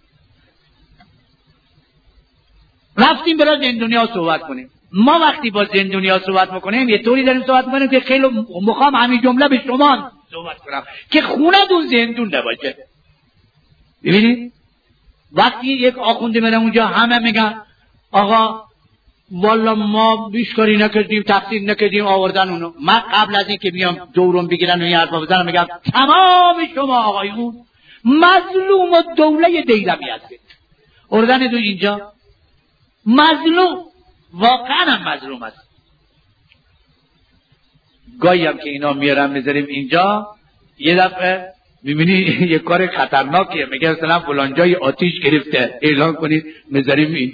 رفتیم برای زندونیا صحبت کنیم. ما وقتی با زندونیا صحبت میکنیم یه طوری داریم صحبت میکنیم که خیلی مخوام همین جمله به شما صحبت کنم که خونه دون زندون نباشه. ببینید وقتی یک آخونده میره اونجا همه میگن آقا والا ما بیشکاری نکردیم، تقصیر نکردیم، آوردن اونو. من قبل از این که بیام دورم بگیرن و این حرفا بزنم میگم تمام شما آقایون مظلوم و دوله دیلمی هستید، آوردن دو اینجا مظلوم، واقعا هم مظلوم است. گاهی هم که اینا میارن میذاریم اینجا یه دفعه میبینی یه کار خطرناکیه، میگه مثلا فلان جای آتیش گرفته اعلان کنید میذاریم اینجا.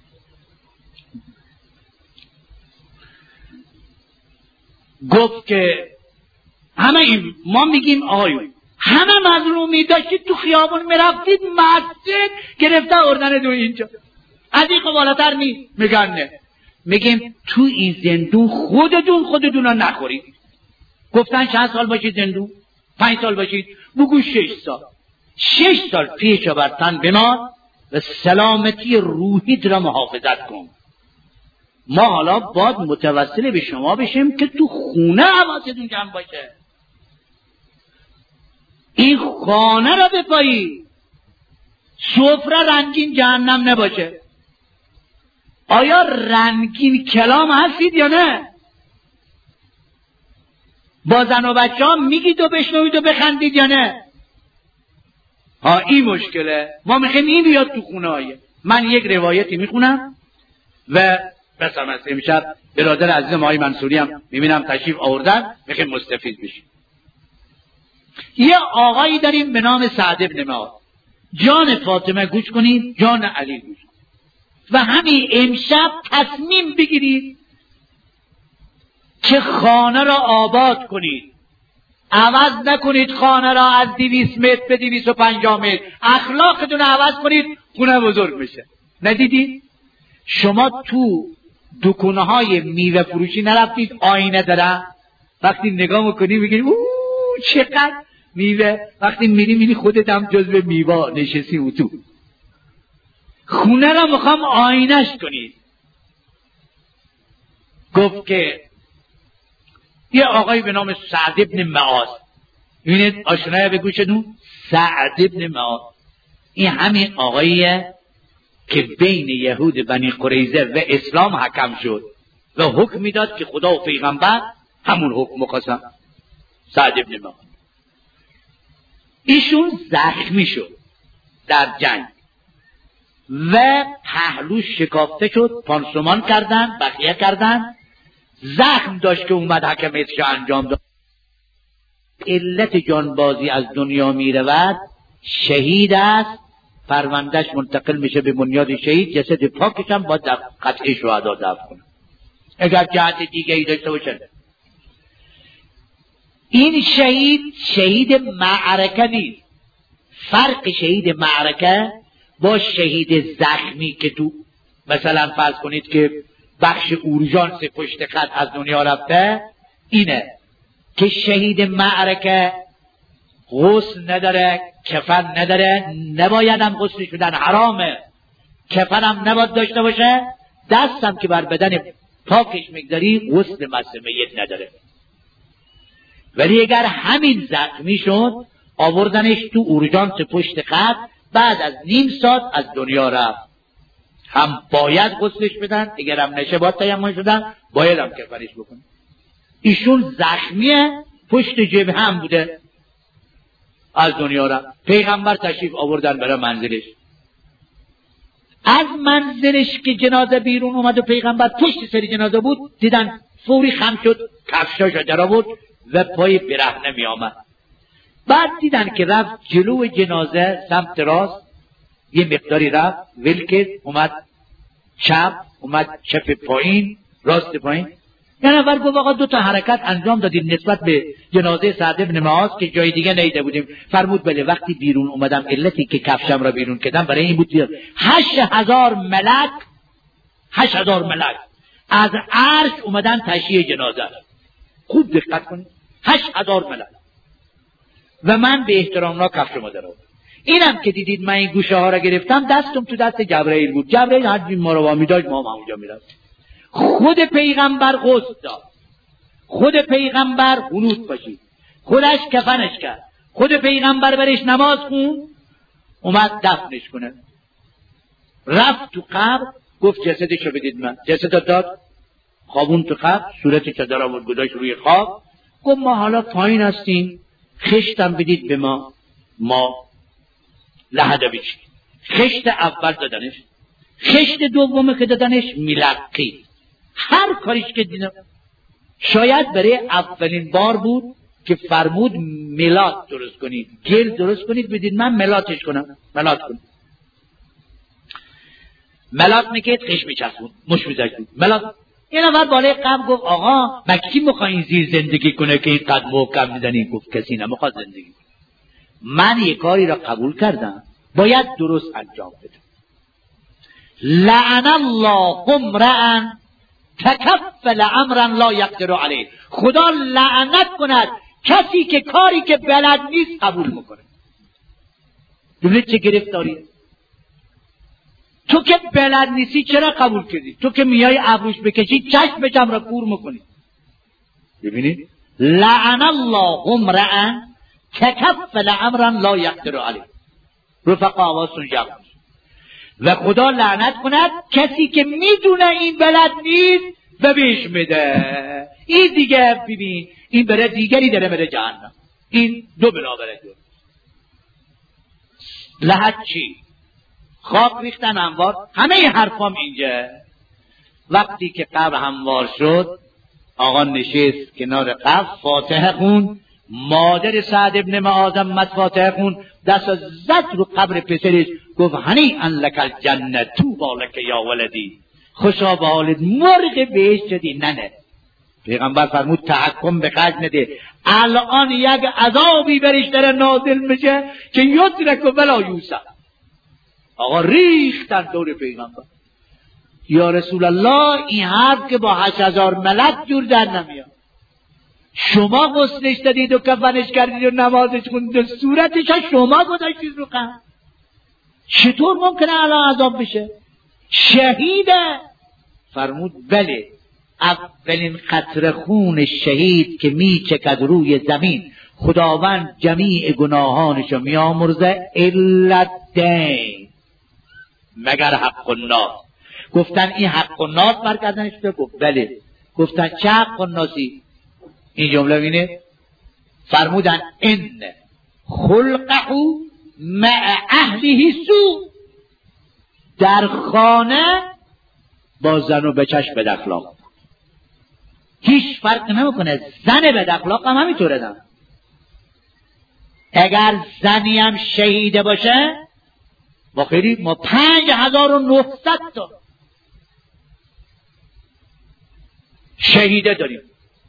گفت که همه این ما میگیم آقایون همه مظلومی داشتید تو خیابون میرفتید مسجد گرفته آوردن دو اینجا، از این بالاتر نیست. میگن نه، میگیم تو این زندون خودتون رو نخورید. گفتن چند سال باشید زندون؟ 5 سال باشید؟ بگو 6 سال. 6 سال پیش بر تن بمان و سلامتی روحیت را محافظت کن. ما حالا باید متوسل به شما بشیم که تو خونه حواستون جمع باشه، این خانه را بپایی، سفره رنگین جهنم نباشه. آیا رنگین کلام هستید یا نه؟ با زن و بچه ها میگید و بشنوید و بخندید یا نه؟ این مشکله. ما میخوایم این بیاد تو خونه های. من یک روایتی میخونم و بس هم است. امشب برادر عزیزم آقای منصوری هم میبینم تشریف آوردن، میخوایم مستفید بشیم. یه آقایی داریم به نام سعد بن معاذ. جان فاطمه گوش کنید، جان علی گوش کنید و همین امشب تصمیم بگیرید که خانه را آباد کنید، عوض نکنید خانه را از 200 متر به 250 متر، اخلاقتون عوض کنید خونه بزرگ بشه. ندیدید شما تو دکونه های میوه فروشی نرفتید آینه دارن؟ وقتی نگاه میکنی میگی چقدر میوه، وقتی میری خودت هم جزو میوه نشستی او تو. خونه را میخوام آینش کنید. گفت که یه آقای به نام سعد بن معاذ، ببینید آشنای به گوشتون، سعد بن معاذ این همین آقاییه که بین یهود بنی قریظه و اسلام حکم شد و حکم میداد که خدا و پیغمبر همون حکم مقاسم. سعد بن معاذ ایشون زخمی شد در جنگ و پهلوش شکافته شد، پانسمان کردن، بخیه کردن، زخم داشت که اومد حکمیتش انجام داد. علت جانبازی از دنیا می رود، شهید است پروندهش منتقل میشه به بنیاد شهید، جسد پاکش هم باید در قطعه شهدا دفن کنه اگر جهت دیگه ای داشته باشه. این شهید معرکه نیست. فرق شهید معرکه با شهید زخمی که تو مثلا فرض کنید که بخش اورژانس پشت خط از دنیا رفته، اینه که شهید معرکه غسل نداره، کفن نداره، نباید هم غسل شدن، حرامه، کفن هم نباید داشته باشه، دستم که بر بدن پاکش میگذاری غسل مس میت نداره. ولی اگر همین زخمی شد آوردنش تو اورژانس پشت خط، بعد از نیم ساعت از دنیا رفت، هم باید غسلش بدن، اگر هم نشه باید تیمم شدن، باید هم کفنش بکنن. ایشون زخمیه، پشت جبهه هم بوده، از دنیا رفت. پیغمبر تشریف آوردن برای منزلش. از منزلش که جنازه بیرون اومد و پیغمبر پشت سر جنازه بود، دیدن فوری خم شد، کفشاشو در آورد و پای برهنه می آمد. بعد دیدن که رفت جلو جنازه سمت راست، یه مقداری رفت ول کرد، اومد چپ، اومد چپ پایین، راست پایین. یه نفر گفت آقا 2 حرکت انجام دادیم نسبت به جنازه سعد بن معاذ که جای دیگه نیده بودیم. فرمود بله، وقتی بیرون اومدم علتی که کفشم را بیرون کردم برای این بود 8000 ملک از عرش اومدن تشییع جنازه. خوب دقت کنید، 8000 ملک، و من به احترام را کفشم در آوردم. اینم که دیدید من این گوشه ها را گرفتم، دستم تو دست جبرائیل بود. جبرائیل هر ما رو وامی داشت، ما هم اونجا میرفتیم. خود پیغمبر غسل داد، خود پیغمبر قنوت باشید، خودش کفنش کرد، خود پیغمبر برش نماز خون، اومد دفنش کنه. رفت تو قبر، گفت جسدشو بدید من. جسد داد، خوابون تو قبر، صورتش در آورد گذاشت روی خواب. گفت ما حالا پایین هستیم، خشتم بدید به ما لحده بشید. خشت اول دادنش، خشت دومه که دادنش ملقی. هر کاریش که دیدم، شاید برای اولین بار بود که فرمود ملات درست کنید، گل درست کنید بدید من ملاتش کنم. ملات میکرد، خش میچسبون، مش میزشت ملات. یه نفر بالای قبر گفت آقا مکی میخواین زیر زندگی کنه که این قد محکم میزنی؟ گفت کسی نمیخواد زندگی کنه. من یه کاری را قبول کردم، باید درست انجام بدم. لعن الله امرأ تکفل امرا لا یقدر علیه. خدا لعنت کند کسی که کاری که بلد نیست قبول میکنه. جمله چه گرفتاری؟ تو که بلد نیستی چرا قبول کردی؟ تو که میای ابروش بکشی چشمشم را کور میکنی. ببینید، لعن الله امرأ تکفل امرا لا یقدر علیه. رفقا آوازتون جمع. و خدا لعنت کند کسی که میدونه این بلد نیست و بهش میده. این دیگه ببین، این بره دیگری داره بره جهنم. این دو بلا بره دو. لحد چی؟ خواب ریختن هموار، همه حرفام اینجا. وقتی که قبر هموار شد، آقا نشست کنار قبر، فاتحه خون. مادر سعد ابن معاذ فاتحه خون، دست زد رو قبر پسرش، گفت هنیئا لک الجنه طوبی لک یا ولدی، خوشا به حالت، مرغ بهشت شدی. نه پیغمبر فرمود تحکم به خرج نده، الان یک عذابی برش داره نازل میشه که یدرک ولا یوسف. آقا ریختن دور پیغمبر. یا رسول الله، این حرف که با 8000 ملک جور در نمیاد. شما غسلش دادید و کفنش کردید و نمازش خوندید، صورتش شما گذاشتید رو قبر، چطور ممکنه الان عذاب بشه؟ شهیده. فرمود بله، اولین قطره خون شهید که میچکد روی زمین، خداوند جمیع گناهانشو میامرزه الا الدین، مگر حق الناس. گفتن این حق الناس مرکزنش شده؟ گفت بله. گفتن چه حق الناسی؟ این جمله بینه، فرمودن ان خلقه مع اهله سو، در خانه با زن و بچهش بد اخلاق، هیچ فرق نمیکنه. زن بد اخلاق هم همینطوره دن. اگر زنی هم شهیده باشه ما 5900 تا شهیده داریم.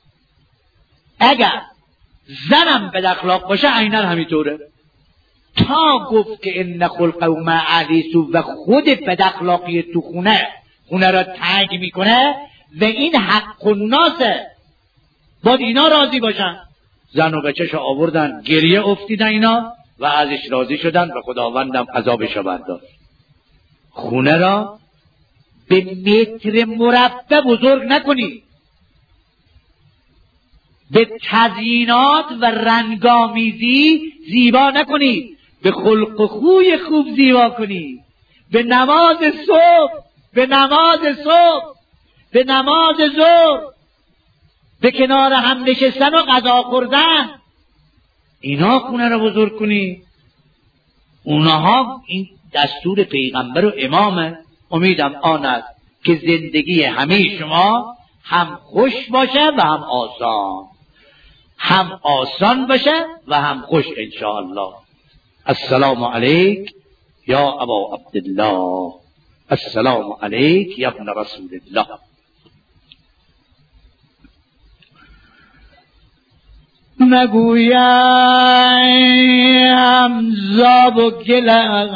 اگر زنم بد اخلاق باشه عیناً همینطوره. تا گفت که ان خلقه ما علیسو و خود بد اخلاقی تو خونه را تنگ میکنه و این حق الناسه، باید اینا راضی باشن. زن و بچه‌شو آوردن گریه افتیدن اینا و ازش راضی شدن و خداوندم عذابشو برداشت. خونه را به متر مربع بزرگ نکنی، به تزیینات و رنگامیزی زیبا نکنی، به خلق و خوی خوب زیبا کنی، به نماز صبح، به نماز ظهر، به کنار هم نشستن و غذا خوردن، اینا خونه را بزرگ کنی. اونها این دستور پیغمبر و امامه. امیدم آن است که زندگی همه شما هم خوش باشه و هم آسان باشه و هم خوش انشاءالله. السلام علیک یا ابا عبدالله، السلام علیک یا ابن رسول الله. نگویم زاب و گل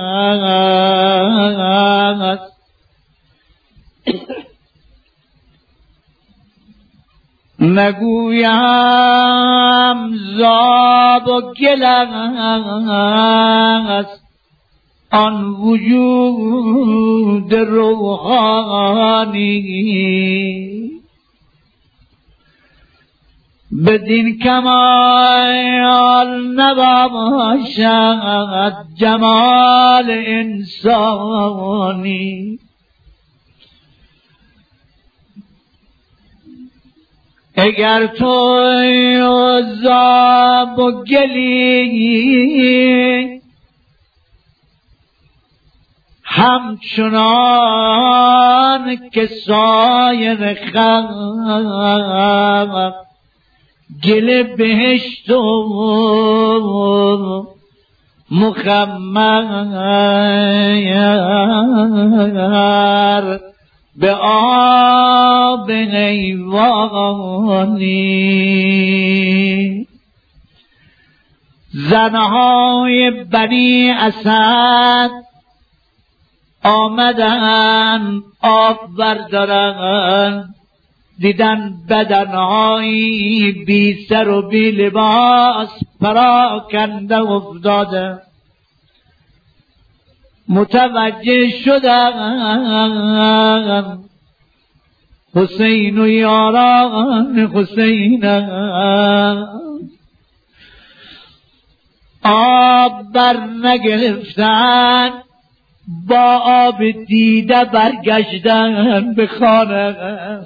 است، نگویم زاب و گل است، آن وجود روحانی بدین کمال نباشد جمال انسانی. اگر تو زاب و گلی همچنان که سایر خلق گل بهشت و مخمر به آب حیوانی. زنهای بنی اسد آمدن آب بردارن، دیدن بدنهایی بی سر و بی لباس پراکنده افتاده. متوجه شدن حسین و یاران حسین، آب بر نگرفتن، با آب دیده برگشتن به خانه.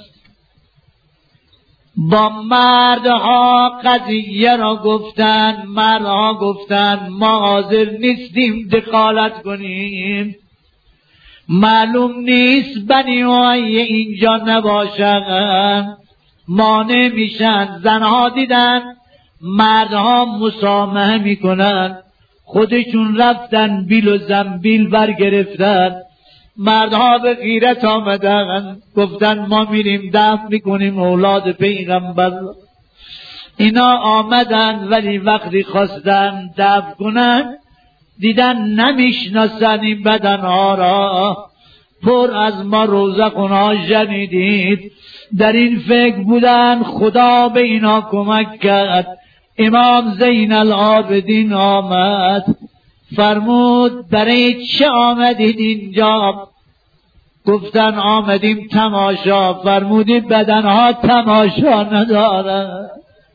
با مردها قضیه را گفتن، مردها گفتن ما حاضر نیستیم دخالت کنیم، معلوم نیست بنی امیه اینجا نباشن، مانع میشن. زنها دیدن مردها مسامحه میکنن، خودشون رفتن بیل و زنبیل برگرفتن. مردها به غیرت آمدن، گفتن ما میریم دفن میکنیم اولاد پیغمبر. اینا آمدن ولی وقتی خواستن دفن کنن دیدن نمیشناسن این بدنها را. پر از ما روزخونها شنیدید، در این فکر بودن خدا به اینا کمک کرد. امام زین العابدین آمد، فرمود برای چه آمدید اینجا؟ گفتن آمدیم تماشا. فرمودید بدنها تماشا ندارن.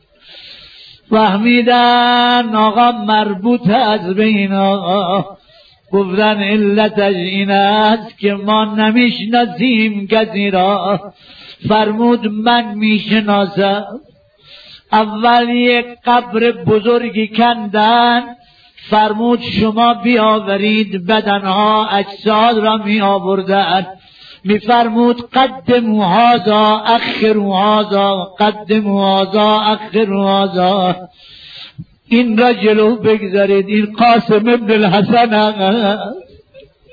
فهمیدن آقا مربوط از به اینا. گفتن علتش این است که ما نمیشناسیم کسی را. فرمود من میشناسم. اول یک قبر بزرگی کندن، فرمود شما بیاورید. بدنها اجساد را می آوردن، می فرمود قدموا هذا اخروا هذا، قدموا هذا اخروا هذا، این را جلو بگذارید. این قاسم ابن الحسن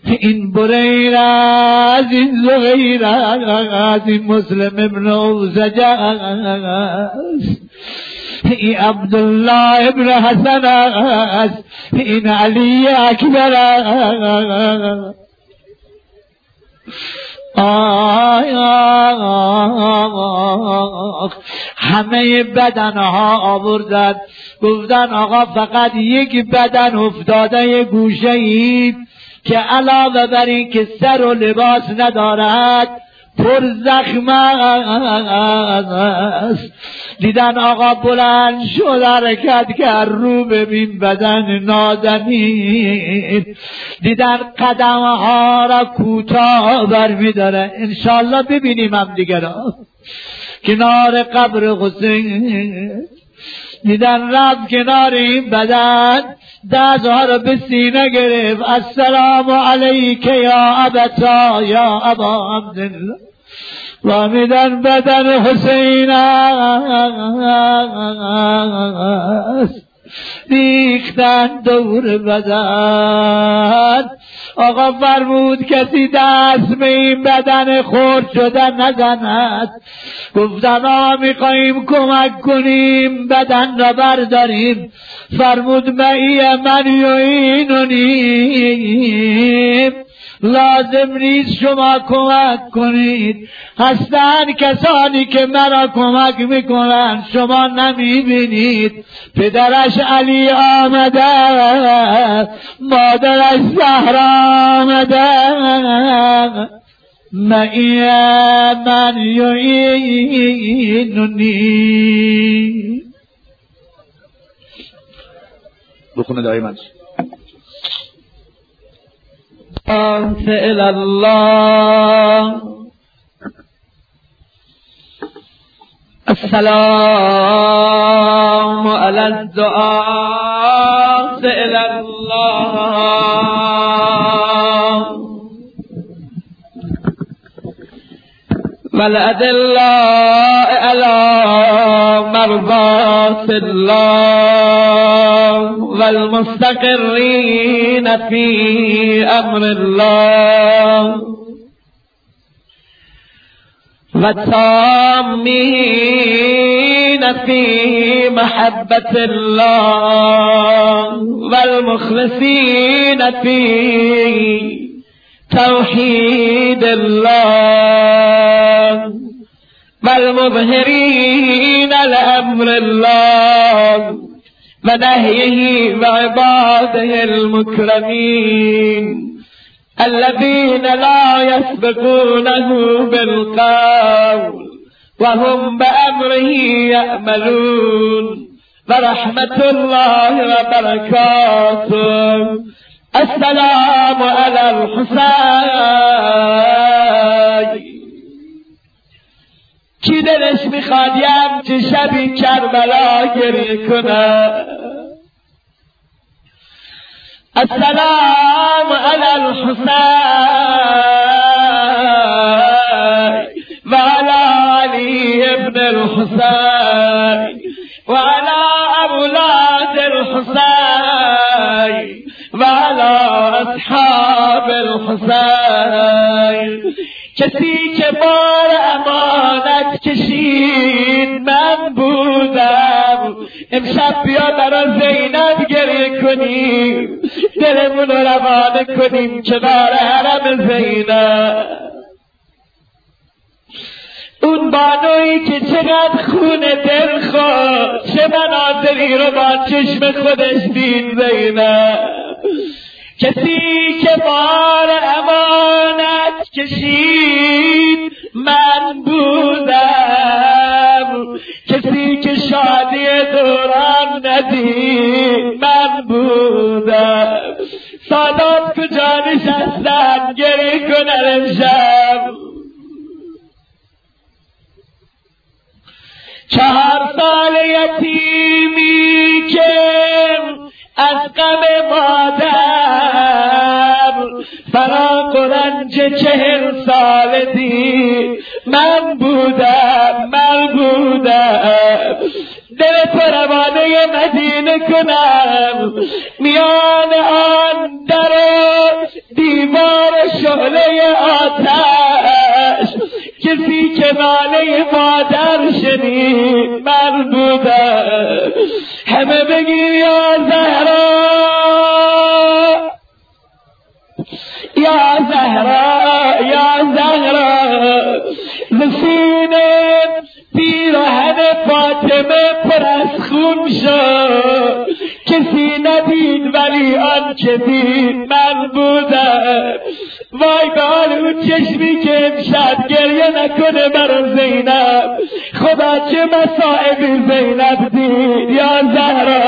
این بریر از این زغیر از این مسلم ابن اوزجه است، این عبدالله ابن حسن است، این علی اکبر است. همه بدنها آوردن، گفتن آقا فقط یک بدن افتاده یه گوشه اید که علاوه بر این که سر و لباس ندارد پر زخم است. دیدن آقا بلند شد حرکت کرد، رو ببین بدن نازنین. دیدن قدمها را کوتاه برمی‌داره. انشالله ببینیم هم دیگه را کنار قبر حسین. دیدن رفت کنار این بدن، دستها را به سینه گرفت، السلام علیک یا ابتا یا ابا عبدالله. و میدن بدن حسین است، ریختن دور بدن. آقا فرمود کسی دست به این بدن خرد شده نزند. گفتن آقا میخواییم کمک کنیم بدن را برداریم. فرمود معی من یعینونی، لازم نیست شما کمک کنید، هستن کسانی که مرا کمک میکنن شما نمیبینید. پدرش علی آمده، مادرش زهرا آمده، معی من یعینونی. بخونه دائما فعل الله السلام علی الدعاء فعل الله والأدلاء على مرضات الله والمستقرين في أمر الله والتامين في محبة الله والمخلصين في توحيد الله والمظهرين لأمر الله ونهيه وعباده المكرمين الذين لا يسبقونه بالقول وهم بأمره يأملون ورحمة الله وبركاته. السلام على الحسين. کی دلش میخواد چه شبی کربلا گریه کنه؟ السلام على الحسين وعلى علي ابن الحسين وعلى أولاد الحسين وعلى أصحاب الحسين. کسی که بار امانت کشید من بودم. امشب بیا برای زینب گریه کنیم، دلمون رو روانه کنیم کنار حرم زینب. اون بانویی که چقدر خون دل خود، چه مناظری رو با چشم خودش دید زینب. کسی که بار امانت کشید من بودم. کسی که شادی دوران ندید من بودم. سادات کجا نشستن گریه کنن امشب؟ 4 سال یتیمی که از غم مادر فراق و رنج 40 سال دی من بودم. دل پروانه مدینه کنم، میان آن در و دیوار دیوار شعله آتش کسی که ناله مادر شنید من بودم. همه بگیر یا زهرا یا زهرا یا زهرا، نسینه پیراهن فاطمه پر از خون شد، کسی ندید ولی آن که دید من بودم. وای به اون چشمی که امشب گریه نکنه برای زینب، خدا چه مصائبی زینب دید یا زهرا